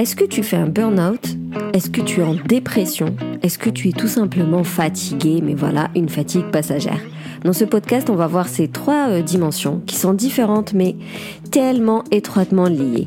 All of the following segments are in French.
Est-ce que tu fais un burn-out ? Est-ce que tu es en dépression ? Est-ce que tu es tout simplement fatigué, mais voilà, une fatigue passagère ? Dans ce podcast, on va voir ces trois dimensions qui sont différentes, mais tellement étroitement liées.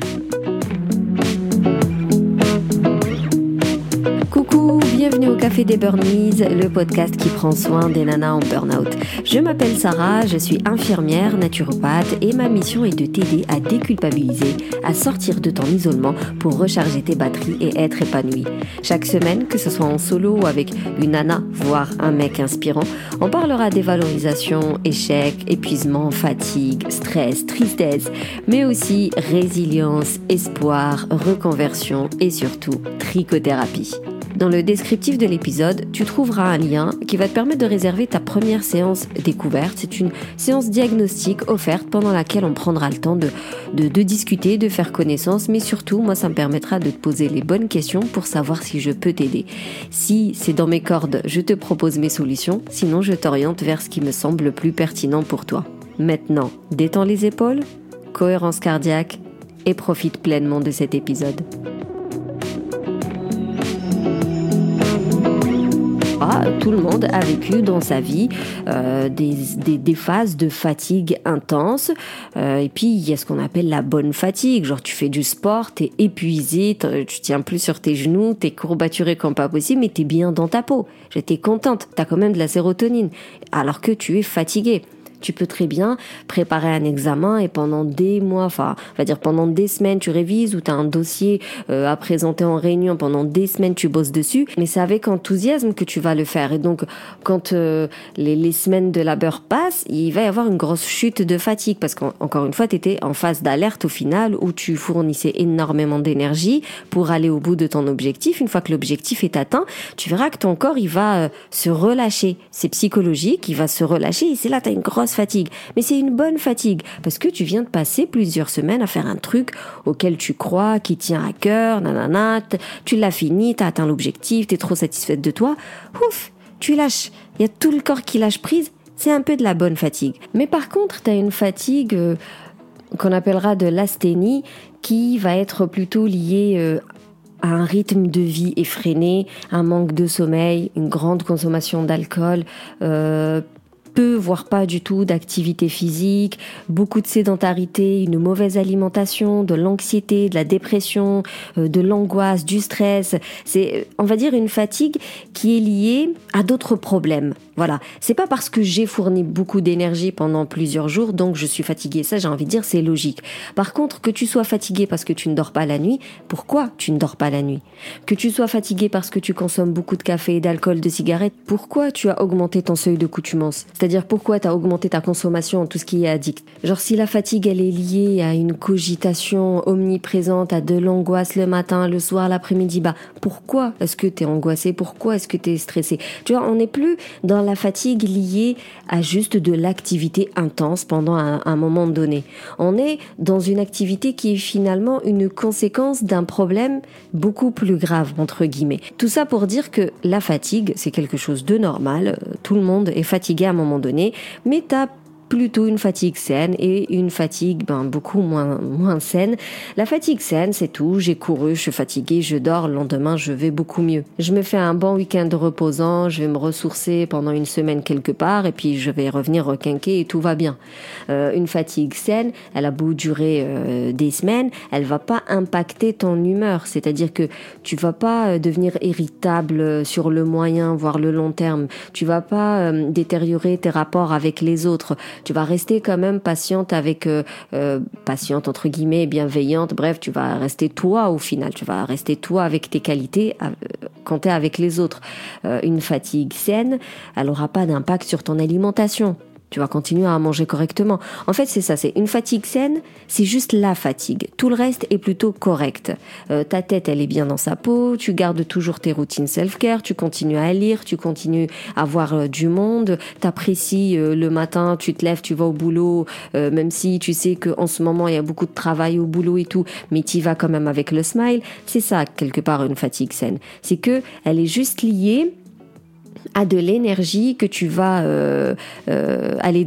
Coucou, bienvenue au Café des Burnies, le podcast qui prend soin des nanas en burn-out. Je m'appelle Sarah, je suis infirmière, naturopathe et ma mission est de t'aider à déculpabiliser, à sortir de ton isolement pour recharger tes batteries et être épanouie. Chaque semaine, que ce soit en solo ou avec une nana, voire un mec inspirant, on parlera dévalorisation, échec, épuisement, fatigue, stress, tristesse, mais aussi résilience, espoir, reconversion et surtout trichothérapie. Dans le descriptif de l'épisode, tu trouveras un lien qui va te permettre de réserver ta première séance découverte. C'est une séance diagnostique offerte pendant laquelle on prendra le temps de discuter, de faire connaissance, mais surtout, moi, ça me permettra de te poser les bonnes questions pour savoir si je peux t'aider. Si c'est dans mes cordes, je te propose mes solutions, sinon je t'oriente vers ce qui me semble le plus pertinent pour toi. Maintenant, détends les épaules, cohérence cardiaque et profite pleinement de cet épisode. Tout le monde a vécu dans sa vie des phases de fatigue intense et puis il y a ce qu'on appelle la bonne fatigue, genre tu fais du sport, t'es épuisé, tu tiens plus sur tes genoux, t'es courbaturé comme pas possible mais t'es bien dans ta peau, t'es contente, t'as quand même de la sérotonine alors que tu es fatigué. Tu peux très bien préparer un examen et pendant des mois, pendant des semaines, tu révises ou tu as un dossier à présenter en réunion, pendant des semaines, tu bosses dessus. Mais c'est avec enthousiasme que tu vas le faire. Et donc, quand les semaines de labeur passent, il va y avoir une grosse chute de fatigue parce qu'encore une fois, tu étais en phase d'alerte au final où tu fournissais énormément d'énergie pour aller au bout de ton objectif. Une fois que l'objectif est atteint, tu verras que ton corps, il va se relâcher. C'est psychologique, il va se relâcher et c'est là que tu as une grosse fatigue, mais c'est une bonne fatigue parce que tu viens de passer plusieurs semaines à faire un truc auquel tu crois, qui tient à cœur, tu l'as fini, t'as atteint l'objectif, t'es trop satisfaite de toi, ouf, tu lâches, il y a tout le corps qui lâche prise, c'est un peu de la bonne fatigue. Mais par contre, t'as une fatigue qu'on appellera de l'asthénie qui va être plutôt liée à un rythme de vie effréné, un manque de sommeil, une grande consommation d'alcool, peu, voire pas du tout d'activité physique, beaucoup de sédentarité, une mauvaise alimentation, de l'anxiété, de la dépression, de l'angoisse, du stress. C'est, on va dire, une fatigue qui est liée à d'autres problèmes. Voilà. C'est pas parce que j'ai fourni beaucoup d'énergie pendant plusieurs jours, donc je suis fatiguée. Ça, j'ai envie de dire, c'est logique. Par contre, que tu sois fatigué parce que tu ne dors pas la nuit, pourquoi tu ne dors pas la nuit ? Que tu sois fatigué parce que tu consommes beaucoup de café, d'alcool, de cigarettes, pourquoi tu as augmenté ton seuil de coutumance ? C'est-à-dire pourquoi tu as augmenté ta consommation, tout ce qui est addict. Genre si la fatigue, elle est liée à une cogitation omniprésente, à de l'angoisse le matin, le soir, l'après-midi, pourquoi est-ce que tu es angoissé ? Pourquoi est-ce que tu es stressé ? Tu vois, on n'est plus dans la fatigue liée à juste de l'activité intense pendant un moment donné. On est dans une activité qui est finalement une conséquence d'un problème beaucoup plus grave, entre guillemets. Tout ça pour dire que la fatigue, c'est quelque chose de normal. Tout le monde est fatigué à un moment donné, mais t'as plutôt une fatigue saine et une fatigue beaucoup moins saine. La fatigue saine, c'est tout. J'ai couru, je suis fatiguée, je dors, le lendemain, je vais beaucoup mieux. Je me fais un bon week-end reposant, je vais me ressourcer pendant une semaine quelque part et puis je vais revenir requinquer et tout va bien. Une fatigue saine, elle a beau durer des semaines, elle va pas impacter ton humeur. C'est-à-dire que tu vas pas devenir irritable sur le moyen, voire le long terme. Tu vas pas détériorer tes rapports avec les autres. Tu vas rester quand même patiente patiente entre guillemets, bienveillante, bref, tu vas rester toi au final, tu vas rester toi avec tes qualités quand t'es avec les autres. Une fatigue saine, elle aura pas d'impact sur ton alimentation. Tu vas continuer à manger correctement. En fait, c'est ça, c'est une fatigue saine, c'est juste la fatigue. Tout le reste est plutôt correct. Ta tête, elle est bien dans sa peau, tu gardes toujours tes routines self-care, tu continues à lire, tu continues à voir du monde, t'apprécies le matin, tu te lèves, tu vas au boulot, même si tu sais qu'en ce moment, il y a beaucoup de travail au boulot et tout, mais tu y vas quand même avec le smile. C'est ça, quelque part, une fatigue saine. C'est que elle est juste liée à de l'énergie que tu vas aller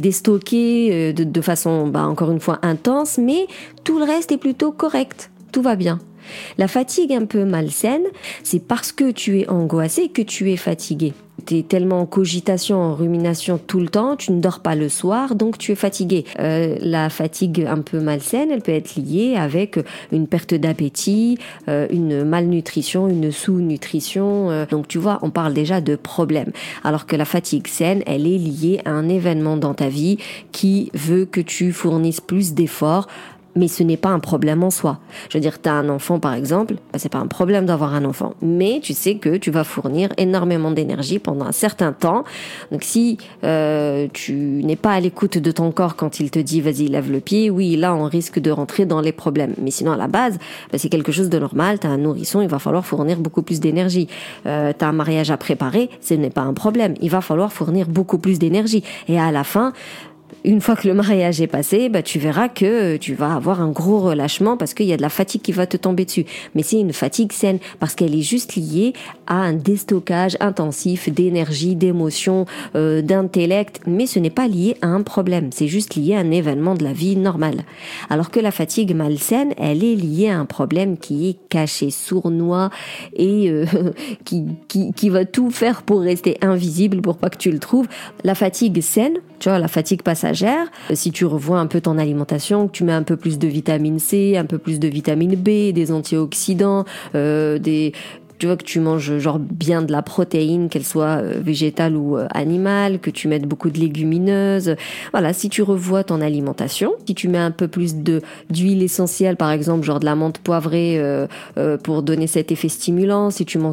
déstocker de façon, encore une fois, intense, mais tout le reste est plutôt correct. Tout va bien. La fatigue un peu malsaine, c'est parce que tu es angoissé que tu es fatigué. Tu es tellement en cogitation, en rumination tout le temps, tu ne dors pas le soir, donc tu es fatigué. La fatigue un peu malsaine, elle peut être liée avec une perte d'appétit, une malnutrition, une sous-nutrition. Donc tu vois, on parle déjà de problèmes. Alors que la fatigue saine, elle est liée à un événement dans ta vie qui veut que tu fournisses plus d'efforts. Mais ce n'est pas un problème en soi. Je veux dire, tu as un enfant par exemple, c'est pas un problème d'avoir un enfant, mais tu sais que tu vas fournir énormément d'énergie pendant un certain temps. Donc si tu n'es pas à l'écoute de ton corps quand il te dit vas-y lève le pied, oui là on risque de rentrer dans les problèmes. Mais sinon à la base, c'est quelque chose de normal, tu as un nourrisson, il va falloir fournir beaucoup plus d'énergie. Tu as un mariage à préparer, ce n'est pas un problème, il va falloir fournir beaucoup plus d'énergie. Et à la fin, une fois que le mariage est passé, tu verras que tu vas avoir un gros relâchement parce qu'il y a de la fatigue qui va te tomber dessus. Mais c'est une fatigue saine parce qu'elle est juste liée à un déstockage intensif d'énergie, d'émotions, d'intellect. Mais ce n'est pas lié à un problème. C'est juste lié à un événement de la vie normale. Alors que la fatigue malsaine, elle est liée à un problème qui est caché, sournois et qui va tout faire pour rester invisible pour pas que tu le trouves. La fatigue saine, tu vois, la fatigue passagère, si tu revois un peu ton alimentation, que tu mets un peu plus de vitamine C, un peu plus de vitamine B, des antioxydants, tu vois, que tu manges genre bien de la protéine, qu'elle soit végétale ou animale, que tu mettes beaucoup de légumineuses. Voilà, si tu revois ton alimentation, si tu mets un peu plus d'huile essentielle, par exemple, genre de la menthe poivrée pour donner cet effet stimulant, si tu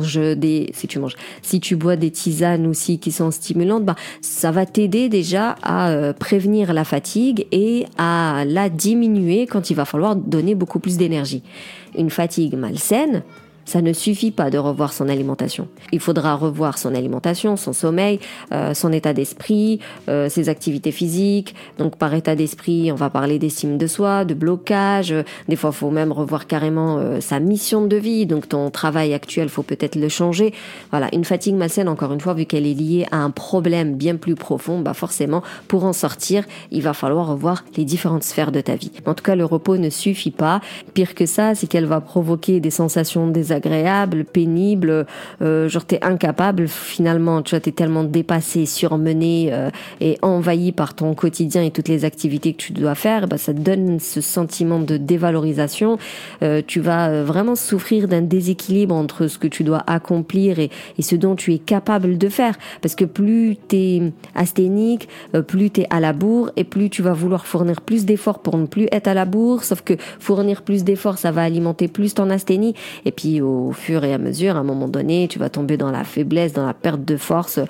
bois des tisanes aussi qui sont stimulantes, ça va t'aider déjà à prévenir la fatigue et à la diminuer quand il va falloir donner beaucoup plus d'énergie. Une fatigue malsaine, ça ne suffit pas de revoir son alimentation. Il faudra revoir son alimentation, son sommeil, son état d'esprit, ses activités physiques. Donc par état d'esprit, on va parler d'estime de soi, de blocage. Des fois, il faut même revoir carrément sa mission de vie. Donc ton travail actuel, faut peut-être le changer. Voilà, une fatigue malsaine, encore une fois, vu qu'elle est liée à un problème bien plus profond, forcément, pour en sortir, il va falloir revoir les différentes sphères de ta vie. En tout cas, le repos ne suffit pas. Pire que ça, c'est qu'elle va provoquer des sensations désagréables, pénible, genre t'es incapable finalement, tu vois, t'es tellement dépassé, surmené et envahi par ton quotidien et toutes les activités que tu dois faire, ça te donne ce sentiment de dévalorisation. Tu vas vraiment souffrir d'un déséquilibre entre ce que tu dois accomplir et ce dont tu es capable de faire, parce que plus t'es asthénique, plus t'es à la bourre et plus tu vas vouloir fournir plus d'efforts pour ne plus être à la bourre, sauf que fournir plus d'efforts, ça va alimenter plus ton asthénie et puis au fur et à mesure, à un moment donné, tu vas tomber dans la faiblesse, dans la perte de force,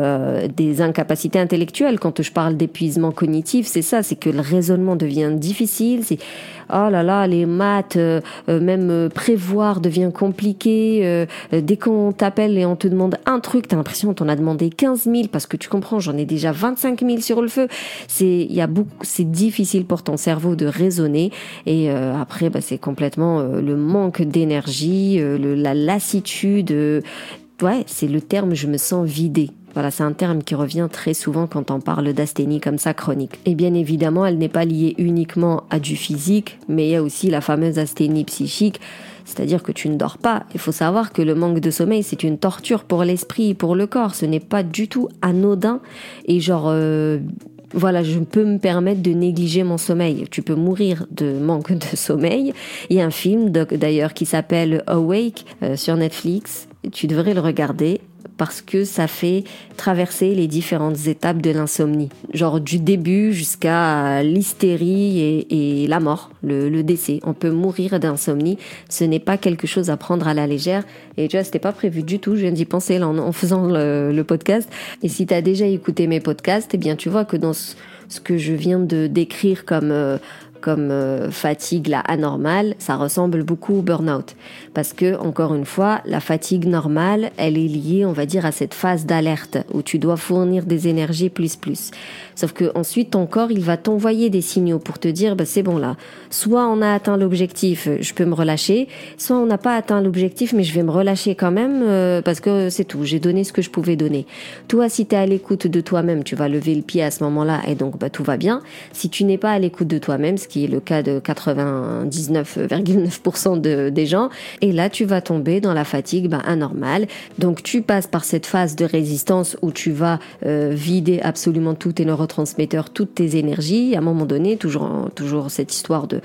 des incapacités intellectuelles. Quand je parle d'épuisement cognitif, c'est ça, c'est que le raisonnement devient difficile, c'est oh là là, les maths, même prévoir devient compliqué. Dès qu'on t'appelle et on te demande un truc, t'as l'impression qu'on t'en a demandé 15 000 parce que tu comprends, j'en ai déjà 25 000 sur le feu. C'est difficile pour ton cerveau de raisonner et après, c'est complètement le manque d'énergie, la lassitude. Ouais, c'est le terme, je me sens vidée. Voilà, c'est un terme qui revient très souvent quand on parle d'asthénie comme ça chronique. Et bien évidemment, elle n'est pas liée uniquement à du physique, mais il y a aussi la fameuse asthénie psychique, c'est-à-dire que tu ne dors pas. Il faut savoir que le manque de sommeil, c'est une torture pour l'esprit et pour le corps. Ce n'est pas du tout anodin et voilà, je peux me permettre de négliger mon sommeil. Tu peux mourir de manque de sommeil. Il y a un film d'ailleurs qui s'appelle Awake sur Netflix. Tu devrais le regarder parce que ça fait traverser les différentes étapes de l'insomnie. Genre du début jusqu'à l'hystérie et la mort, le décès. On peut mourir d'insomnie. Ce n'est pas quelque chose à prendre à la légère. Et tu vois, c'était pas prévu du tout. Je viens d'y penser là en faisant le podcast. Et si tu as déjà écouté mes podcasts, eh bien tu vois que dans ce que je viens de décrire comme fatigue là anormale, ça ressemble beaucoup au burn-out. Parce que, encore une fois, la fatigue normale, elle est liée, on va dire, à cette phase d'alerte où tu dois fournir des énergies plus. Sauf que ensuite, ton corps, il va t'envoyer des signaux pour te dire, c'est bon là, soit on a atteint l'objectif, je peux me relâcher, soit on n'a pas atteint l'objectif, mais je vais me relâcher quand même parce que c'est tout, j'ai donné ce que je pouvais donner. Toi, si tu es à l'écoute de toi-même, tu vas lever le pied à ce moment-là et donc tout va bien. Si tu n'es pas à l'écoute de toi-même, ce qui est le cas de 99,9% des gens. Et là, tu vas tomber dans la fatigue anormale. Donc, tu passes par cette phase de résistance où tu vas vider absolument tous tes neurotransmetteurs, toutes tes énergies. À un moment donné, toujours cette histoire de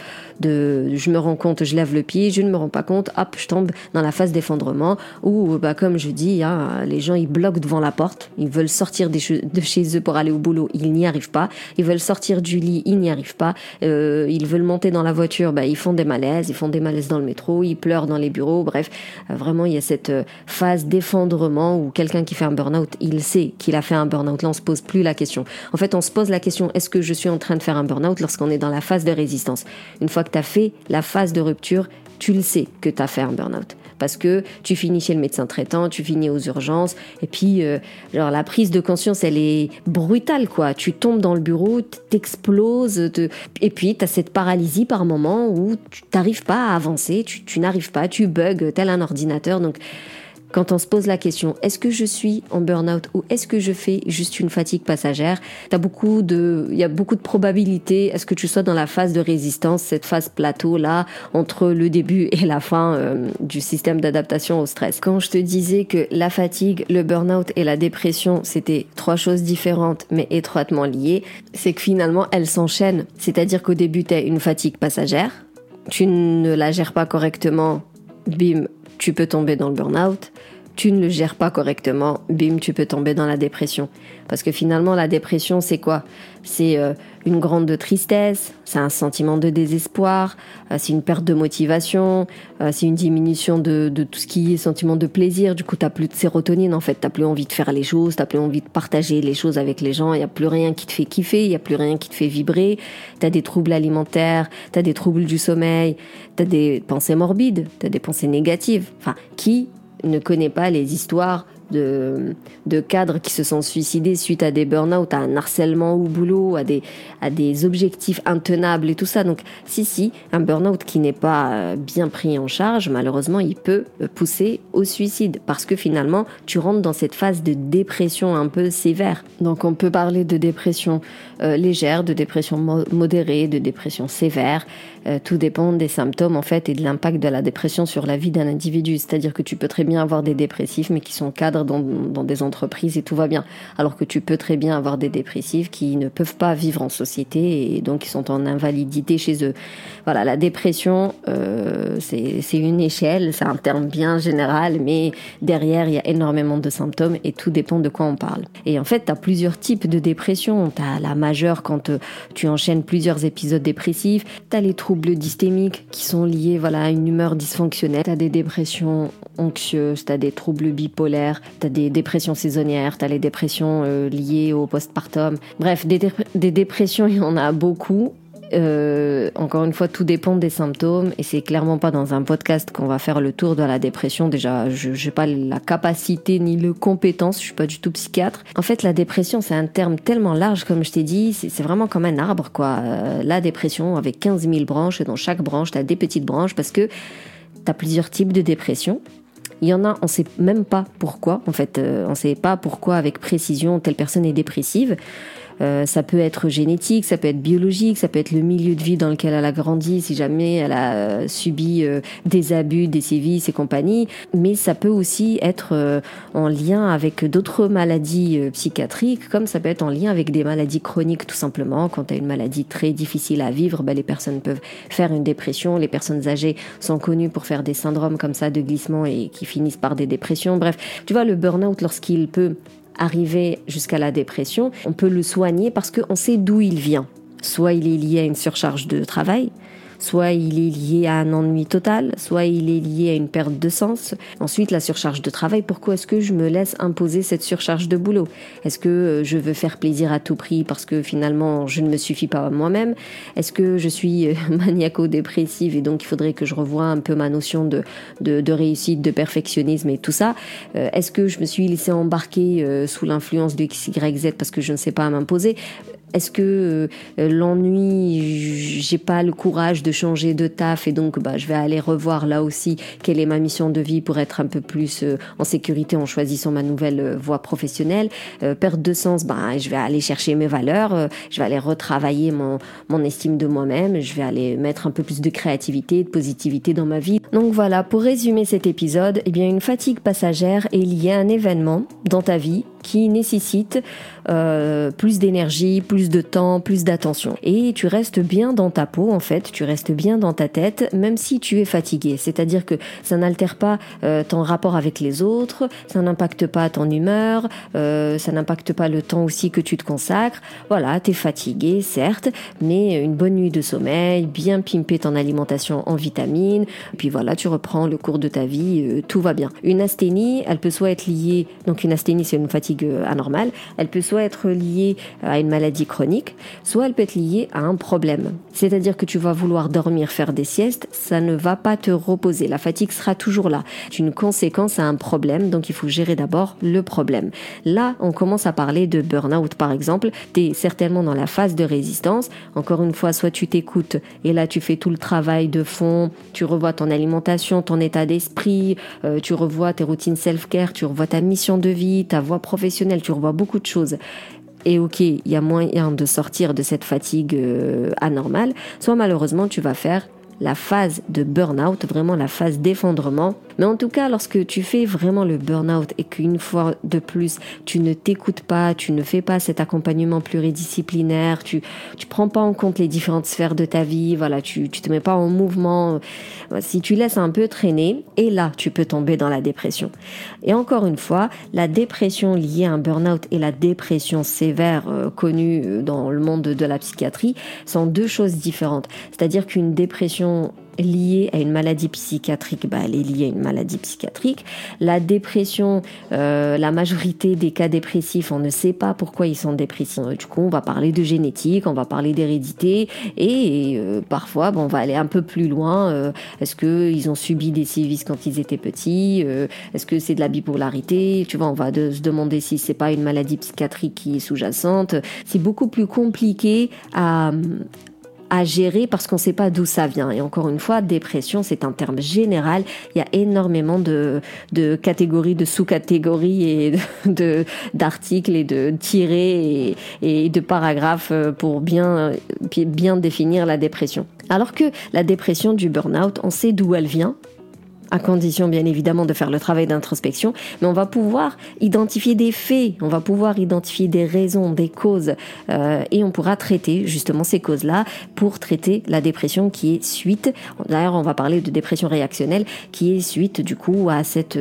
je me rends compte, je lève le pied, je ne me rends pas compte, hop, je tombe dans la phase d'effondrement où, comme je dis, les gens, ils bloquent devant la porte. Ils veulent sortir de chez eux pour aller au boulot, ils n'y arrivent pas. Ils veulent sortir du lit, ils n'y arrivent pas. Ils veulent monter dans la voiture, ils font des malaises dans le métro, ils pleurent dans les bureaux. Bref, vraiment, il y a cette phase d'effondrement où quelqu'un qui fait un burn-out, il sait qu'il a fait un burn-out. Là, on se pose plus la question. En fait, on se pose la question, est-ce que je suis en train de faire un burn-out lorsqu'on est dans la phase de résistance? Une fois que tu as fait la phase de rupture, tu le sais que tu as fait un burn-out. Parce que tu finis chez le médecin traitant, tu finis aux urgences, et puis la prise de conscience, elle est brutale, quoi. Tu tombes dans le bureau, t'exploses, et puis tu as cette paralysie par moment où tu n'arrives pas à avancer, tu n'arrives pas, tu bugs tel un ordinateur. Donc, quand on se pose la question, est-ce que je suis en burn-out ou est-ce que je fais juste une fatigue passagère? Il y a beaucoup de probabilités à ce que tu sois dans la phase de résistance, cette phase plateau-là, entre le début et la fin du système d'adaptation au stress. Quand je te disais que la fatigue, le burn-out et la dépression, c'était 3 choses différentes mais étroitement liées, c'est que finalement, elles s'enchaînent. C'est-à-dire qu'au début, tu as une fatigue passagère, tu ne la gères pas correctement, bim, tu peux tomber dans le burn-out. Tu ne le gères pas correctement, bim, tu peux tomber dans la dépression. Parce que finalement, la dépression, c'est quoi? C'est une grande tristesse, c'est un sentiment de désespoir, c'est une perte de motivation, c'est une diminution de tout ce qui est sentiment de plaisir. Du coup, t'as plus de sérotonine, en fait. T'as plus envie de faire les choses, t'as plus envie de partager les choses avec les gens. Il y a plus rien qui te fait kiffer, il y a plus rien qui te fait vibrer. T'as des troubles alimentaires, t'as des troubles du sommeil, t'as des pensées morbides, t'as des pensées négatives. Enfin, qui ne connaît pas les histoires de cadres qui se sont suicidés suite à des burn-out, à un harcèlement au boulot, à des objectifs intenables et tout ça. Donc, si, un burn-out qui n'est pas bien pris en charge, malheureusement, il peut pousser au suicide parce que finalement, tu rentres dans cette phase de dépression un peu sévère. Donc, on peut parler de dépression légère, de dépression modérée, de dépression sévère. Tout dépend des symptômes, en fait, et de l'impact de la dépression sur la vie d'un individu. C'est-à-dire que tu peux très bien avoir des dépressifs, mais qui sont cadres dans des entreprises et tout va bien. Alors que tu peux très bien avoir des dépressifs qui ne peuvent pas vivre en société et donc qui sont en invalidité chez eux. Voilà, la dépression, c'est une échelle, c'est un terme bien général, mais derrière, il y a énormément de symptômes et tout dépend de quoi on parle. Et en fait, tu as plusieurs types de dépression. Tu as la majeure quand tu enchaînes plusieurs épisodes dépressifs. Tu as les troubles dystémiques qui sont liés à une humeur dysfonctionnelle. Tu as des dépressions anxieuses, tu as des troubles bipolaires, tu as des dépressions saisonnières, tu as les dépressions liées au postpartum. Bref, des dépressions, il y en a beaucoup. Encore une fois, tout dépend des symptômes et c'est clairement pas dans un podcast qu'on va faire le tour de la dépression. Déjà, je n'ai pas la capacité ni les compétences, je suis pas du tout psychiatre. En fait, la dépression, c'est un terme tellement large, comme je t'ai dit, c'est vraiment comme un arbre, quoi. La dépression avec 15 000 branches et dans chaque branche, tu as des petites branches parce que tu as plusieurs types de dépression. Il y en a, on sait même pas pourquoi. En fait, on sait pas pourquoi avec précision telle personne est dépressive. Ça peut être génétique, ça peut être biologique, ça peut être le milieu de vie dans lequel elle a grandi, si jamais elle a subi des abus, des sévices et compagnie. Mais ça peut aussi être en lien avec d'autres maladies psychiatriques, comme ça peut être en lien avec des maladies chroniques tout simplement. Quand tu as une maladie très difficile à vivre, les personnes peuvent faire une dépression. Les personnes âgées sont connues pour faire des syndromes comme ça de glissement et qui finissent par des dépressions. Bref, tu vois, le burn-out, lorsqu'il peut arriver jusqu'à la dépression, on peut le soigner parce qu'on sait d'où il vient. Soit il est lié à une surcharge de travail, soit il est lié à un ennui total, soit il est lié à une perte de sens. Ensuite, la surcharge de travail, pourquoi est-ce que je me laisse imposer cette surcharge de boulot? Est-ce que je veux faire plaisir à tout prix parce que finalement je ne me suffis pas à moi-même? Est-ce que je suis maniaco-dépressive et donc il faudrait que je revoie un peu ma notion de réussite, de perfectionnisme et tout ça? Est-ce que je me suis laissée embarquer sous l'influence de X, Y, Z parce que je ne sais pas m'imposer? Est-ce que l'ennui, j'ai pas le courage de changer de taf et donc je vais aller revoir là aussi quelle est ma mission de vie pour être un peu plus en sécurité en choisissant ma nouvelle voie professionnelle. Perte de sens, je vais aller chercher mes valeurs, je vais aller retravailler mon estime de moi-même, je vais aller mettre un peu plus de créativité, de positivité dans ma vie. Donc voilà, pour résumer cet épisode, une fatigue passagère est liée à un événement dans ta vie qui nécessite plus d'énergie, plus de temps, plus d'attention. Et tu restes bien dans ta peau, en fait, tu restes bien dans ta tête, même si tu es fatigué. C'est-à-dire que ça n'altère pas ton rapport avec les autres, ça n'impacte pas ton humeur, ça n'impacte pas le temps aussi que tu te consacres. Voilà, t'es fatigué, certes, mais une bonne nuit de sommeil, bien pimper ton alimentation en vitamines, puis voilà, tu reprends le cours de ta vie, tout va bien. Une asthénie, elle peut soit être liée, donc une asthénie c'est une fatigue anormale, elle peut soit être liée à une maladie chronique, soit elle peut être liée à un problème. C'est-à-dire que tu vas vouloir dormir, faire des siestes, ça ne va pas te reposer. La fatigue sera toujours là. C'est une conséquence à un problème, donc il faut gérer d'abord le problème. Là, on commence à parler de burn-out par exemple. Tu es certainement dans la phase de résistance. Encore une fois, soit tu t'écoutes et là tu fais tout le travail de fond, tu revois ton alimentation, ton état d'esprit, tu revois tes routines self-care, tu revois ta mission de vie, ta voie professionnelle, tu revois beaucoup de choses. Et ok, il y a moyen de sortir de cette fatigue anormale, soit malheureusement tu vas faire la phase de burn-out, vraiment la phase d'effondrement. Mais en tout cas, lorsque tu fais vraiment le burn-out et qu'une fois de plus, tu ne t'écoutes pas, tu ne fais pas cet accompagnement pluridisciplinaire, tu prends pas en compte les différentes sphères de ta vie, voilà, tu te mets pas en mouvement, si tu laisses un peu traîner, et là, tu peux tomber dans la dépression. Et encore une fois, la dépression liée à un burn-out et la dépression sévère connue dans le monde de la psychiatrie sont deux choses différentes. C'est-à-dire qu'une dépression liée à une maladie psychiatrique, elle est liée à une maladie psychiatrique. La dépression, la majorité des cas dépressifs, on ne sait pas pourquoi ils sont dépressifs. Du coup, on va parler de génétique, on va parler d'hérédité et parfois, on va aller un peu plus loin. Est-ce qu'ils ont subi des sévices quand ils étaient petits? Est-ce que c'est de la bipolarité? Tu vois, on va se demander si c'est pas une maladie psychiatrique qui est sous-jacente. C'est beaucoup plus compliqué à gérer parce qu'on ne sait pas d'où ça vient. Et encore une fois, dépression, c'est un terme général. Il y a énormément de catégories, de sous-catégories et d'articles et de tirés et de paragraphes pour bien définir la dépression. Alors que la dépression du burn-out, on sait d'où elle vient, à condition bien évidemment de faire le travail d'introspection, mais on va pouvoir identifier des faits, on va pouvoir identifier des raisons, des causes, et on pourra traiter justement ces causes-là pour traiter la dépression qui est suite. D'ailleurs, on va parler de dépression réactionnelle qui est suite du coup à cette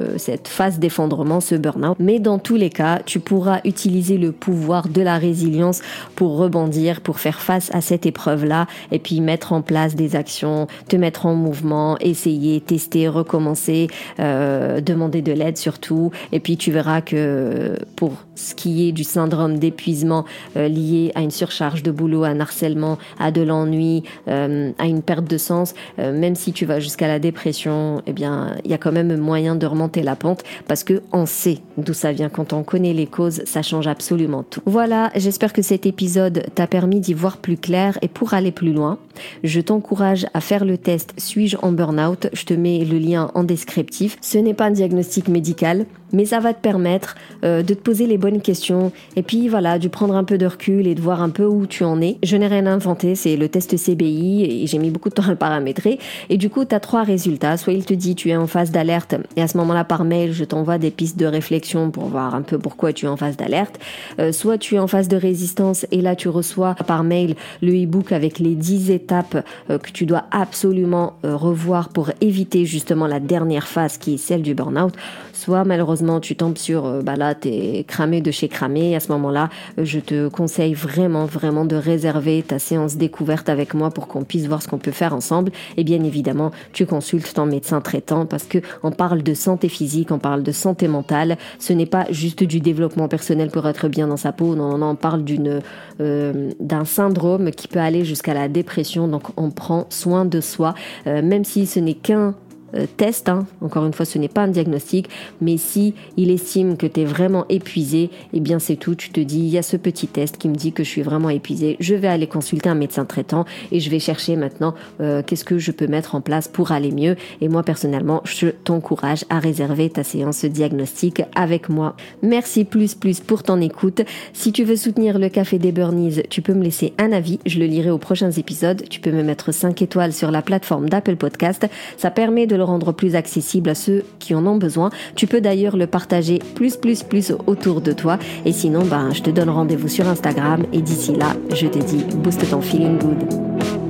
phase d'effondrement, ce burn-out. Mais dans tous les cas, tu pourras utiliser le pouvoir de la résilience pour rebondir, pour faire face à cette épreuve-là, et puis mettre en place des actions, te mettre en mouvement, essayer, tester, recommencer, demander de l'aide surtout, et puis tu verras que pour ce qui est du syndrome d'épuisement lié à une surcharge de boulot, à un harcèlement, à de l'ennui, à une perte de sens, même si tu vas jusqu'à la dépression, il y a quand même moyen de remonter la pente parce que on sait d'où ça vient. Quand on connaît les causes, ça change absolument tout. Voilà, j'espère que cet épisode t'a permis d'y voir plus clair, et pour aller plus loin, je t'encourage à faire le test Suis-je en burn-out? Je te mets le lien en descriptif. Ce n'est pas un diagnostic médical, mais ça va te permettre de te poser les bonnes questions et puis voilà, de prendre un peu de recul et de voir un peu où tu en es. Je n'ai rien inventé, c'est le test CBI et j'ai mis beaucoup de temps à le paramétrer. Et du coup, tu as 3 résultats. Soit il te dit tu es en phase d'alerte et à ce moment-là, par mail, je t'envoie des pistes de réflexion pour voir un peu pourquoi tu es en phase d'alerte. Soit tu es en phase de résistance et là, tu reçois par mail le e-book avec les 10 étapes que tu dois absolument revoir pour éviter justement la dernière phase qui est celle du burn-out. Soit malheureusement tu tombes sur là t'es cramé de chez cramé. À ce moment-là, je te conseille vraiment de réserver ta séance découverte avec moi pour qu'on puisse voir ce qu'on peut faire ensemble. Et bien évidemment, tu consultes ton médecin traitant parce que on parle de santé physique, on parle de santé mentale. Ce n'est pas juste du développement personnel pour être bien dans sa peau. Non, on parle d'un syndrome qui peut aller jusqu'à la dépression. Donc on prend soin de soi, même si ce n'est qu'un test, hein. Encore une fois, ce n'est pas un diagnostic, mais si il estime que tu es vraiment épuisé, eh bien c'est tout, tu te dis, il y a ce petit test qui me dit que je suis vraiment épuisé, je vais aller consulter un médecin traitant et je vais chercher maintenant qu'est-ce que je peux mettre en place pour aller mieux. Et moi personnellement, je t'encourage à réserver ta séance diagnostic avec moi. Merci plus pour ton écoute. Si tu veux soutenir le Café des Burnies, tu peux me laisser un avis, je le lirai aux prochains épisodes. Tu peux me mettre 5 étoiles sur la plateforme d'Apple Podcast. Ça permet de le rendre plus accessible à ceux qui en ont besoin. Tu peux d'ailleurs le partager plus autour de toi. Et sinon, je te donne rendez-vous sur Instagram. Et d'ici là, je te dis, booste ton feeling good.